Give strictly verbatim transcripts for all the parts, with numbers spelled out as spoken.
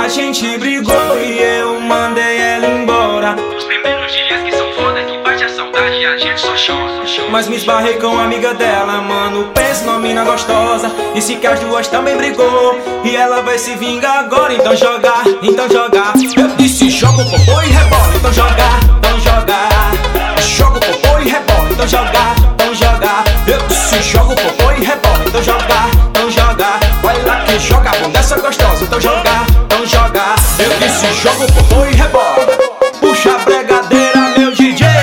A gente brigou e eu mandei ela embora. Os primeiros dias que são foda, que bate a saudade e a gente só chora. Mas me esbarrei com a amiga dela, mano, pensa numa mina gostosa. Disse que as duas também brigou e ela vai se vingar agora. Então joga, então joga. Eu disse joga o popô e rebola. Então joga, então joga. Joga o popô e rebola. Então joga, então joga. Eu disse joga o popô e rebola. Então joga, então joga. Vai lá que joga a bunda essa gostosa. Então joga, então joga. Eu disse joga o popô e rebola. Puxa a bregadeira, meu D J.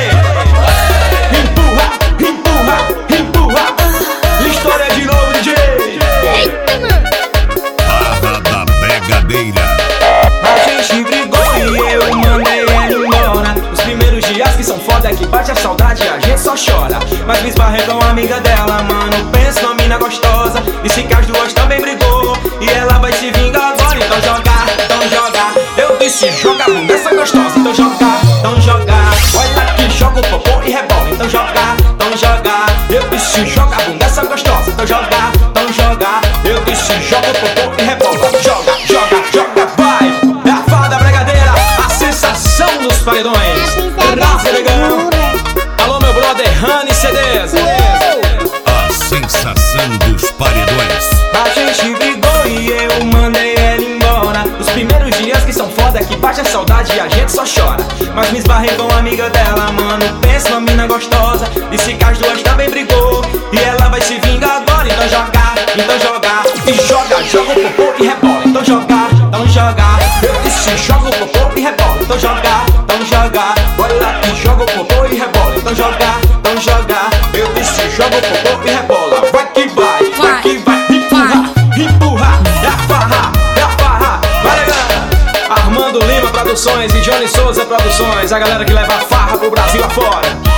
A gente brigou e eu mandei ela embora. Os primeiros dias que são foda, que bate a saudade e a gente só chora. Mas me esbarrei com a amiga dela, mano, pensa numa mina gostosa. Disse que as duas também brigou e ela vai se vingar agora. Então joga, então joga. Eu disse joga a bunda essa gostosa. Então joga, então joga. Olha aqui, joga o popô e rebola. Então joga, então joga. Eu disse joga a bunda essa gostosa. Então joga, então joga. Eu disse joga o popô e rebola. Joga, joga, joga, vai. É a farra da bregadeira, a sensação dos paredões. Rafa Negão. Alô meu brother Rani C Ds. A sensação dos paredões. A gente brigou e eu mandei ela embora. Os primeiros dias que são foda, que bate a saudade e a gente só chora. Mas me esbarrei com a amiga dela, mano, pensa numa mina gostosa. Disse que as duas também brigou e ela vai se vingar agora. Então joga, então joga. E joga, joga o popô e rebola. Então joga, então joga. Eu disse joga o popô e rebola. Então joga, então joga. Olha lá que joga o popô e rebola. Então joga, então joga. Eu disse joga o popô e rebola. Vai que vai, vai que vai. Empurra, empurra. É a farra, é a farra. Vai legal. Armando Lima Produções e Johnny Souza Produções. A galera que leva a farra pro Brasil afora.